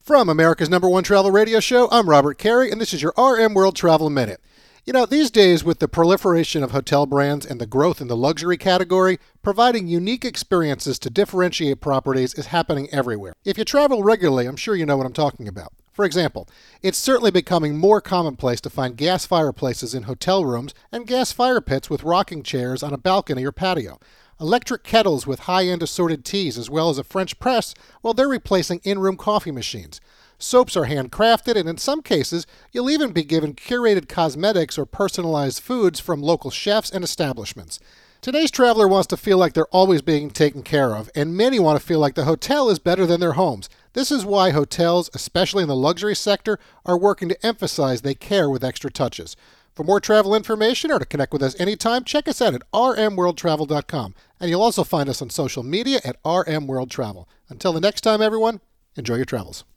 From America's #1 travel radio show, I'm Robert Carey, and this is your RM World Travel Minute. These days, with the proliferation of hotel brands and the growth in the luxury category, providing unique experiences to differentiate properties is happening everywhere. If you travel regularly, I'm sure you know what I'm talking about. For example, it's certainly becoming more commonplace to find gas fireplaces in hotel rooms and gas fire pits with rocking chairs on a balcony or patio. Electric kettles with high-end assorted teas, as well as a French press, well, they're replacing in-room coffee machines. Soaps are handcrafted, and in some cases, you'll even be given curated cosmetics or personalized foods from local chefs and establishments. Today's traveler wants to feel like they're always being taken care of, and many want to feel like the hotel is better than their homes. This is why hotels, especially in the luxury sector, are working to emphasize they care with extra touches. For more travel information or to connect with us anytime, check us out at rmworldtravel.com. And you'll also find us on social media at rmworldtravel. Until the next time, everyone, enjoy your travels.